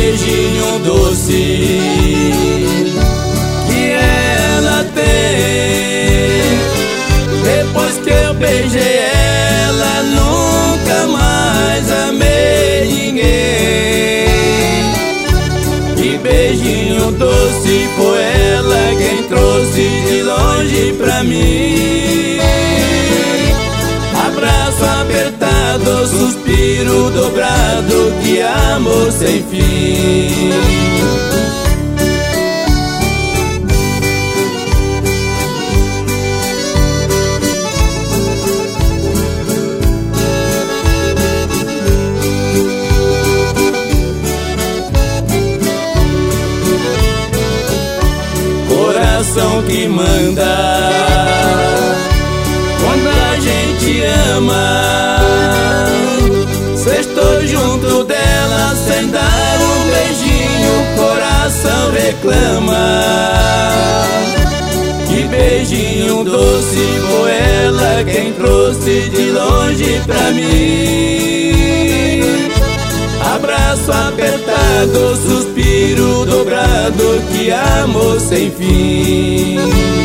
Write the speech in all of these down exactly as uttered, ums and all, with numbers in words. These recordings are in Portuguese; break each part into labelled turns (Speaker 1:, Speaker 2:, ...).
Speaker 1: beijinho doce que ela tem. Depois que eu beijei ela, nunca mais amei ninguém. Que beijinho doce foi ela quem trouxe de longe pra mim. Abraço apertado, suspiro dobrado, que amor sem fim. Coração que manda quando a gente ama. Sextou junto dela sem dar um beijinho, coração reclama. Que beijinho doce foi ela quem trouxe de longe pra mim. Abraço apertado, suspiro dobrado, que amor sem fim.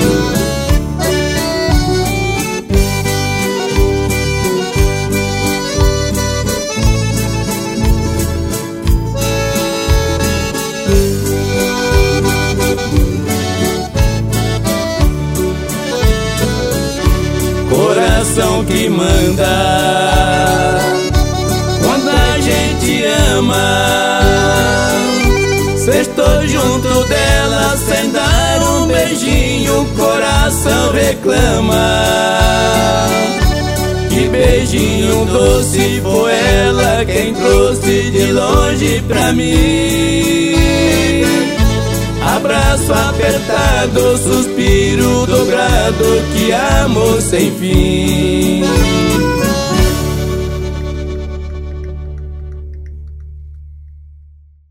Speaker 1: Coração que manda quando a gente ama. Sextou junto dela sem dar um beijinho, coração reclama. Que beijinho doce foi ela quem trouxe de longe pra mim. Abraço apertado, suspiro dobrado, que amor sem fim.